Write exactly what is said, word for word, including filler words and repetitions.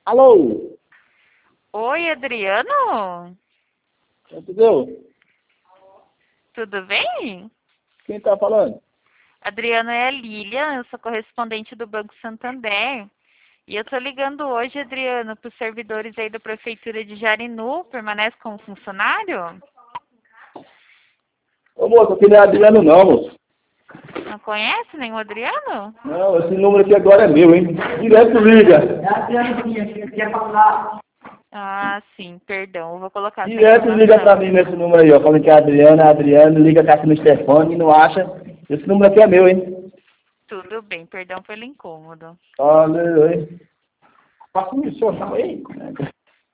Alô? Oi, Adriano? Entendeu? Tudo bem? Quem tá falando? Adriano, é a Lilian, eu sou correspondente do Banco Santander. E eu tô ligando hoje, Adriano, para os servidores aí da Prefeitura de Jarinu. Permanece como funcionário? Ô moço, aqui não é Adriano não, moço. Não conhece nenhum Adriano? Não, esse número aqui agora é meu, hein? Direto liga. É a Adriana que quer falar. Ah, sim, perdão. Eu vou colocar essa Direto liga pra informação. mim nesse número aí, ó. Falando que é Adriano, é Adriano, liga cá aqui no telefone e não acha. Esse número aqui é meu, hein? Tudo bem, perdão pelo incômodo. Valeu, hein? Passa o meu, senhor, tá aí?